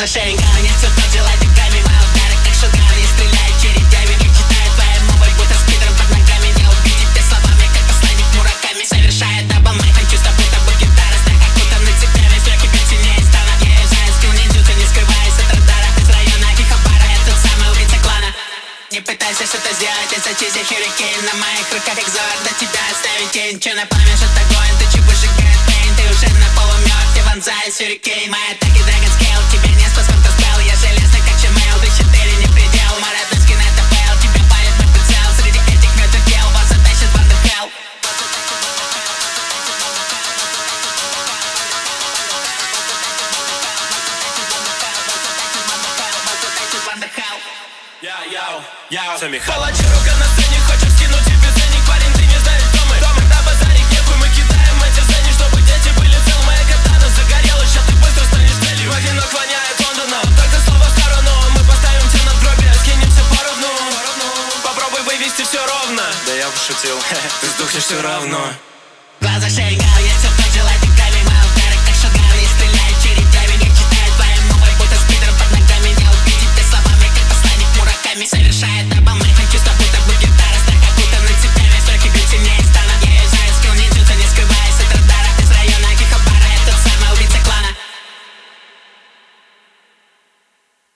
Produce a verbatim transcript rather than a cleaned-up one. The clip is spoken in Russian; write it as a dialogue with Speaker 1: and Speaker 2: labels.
Speaker 1: Шенган, не все тот же лайдиками. Мои удары как шотган, не стреляют чередями. Не читаю твоей мовой, будто спидером под ногами. Не убедить тебя словами, как посланник Мураками. Совершая дабл-мейк, чувство будто бы гитара. Страх окутанный цепями, страхи бьют сильнее станов. Я езжаю скилл ниндзюцу, не скрываясь от радара. Из района Кихабара, я тот самый убийца клана. Не пытайся что-то сделать, я зачистил хюрикейн. На моих руках экзорт, до тебя оставить тень. Че на пламя, что огонь, ты чего сжигает пейн. Ты уже на полумёртв, я вонзаюсь хюрикейн. Мои атаки драгон скейл, тебе не спас контрспел. Я железный как чемейл, ты четыре не предел. Маратонский на это фейл, тебя палит мой прицел. Среди этих мертвых тел вас затащит в андерхелл.
Speaker 2: Палачи, рука на сцене, хочешь скинуть тебе ценник. Парень, ты не знаешь, кто мы. На базаре кепку мы кидаем эти сцены, чтобы дети были цел. Моя катана загорела, сейчас ты быстро станешь целью. Одинок воняет Лондоном, только слово в сторону. Мы поставим тебя на гробе, скинемся поровну. Попробуй вывести все ровно.
Speaker 3: Да я пошутил, ты сдохнешь все равно.
Speaker 1: Глаза Шенган.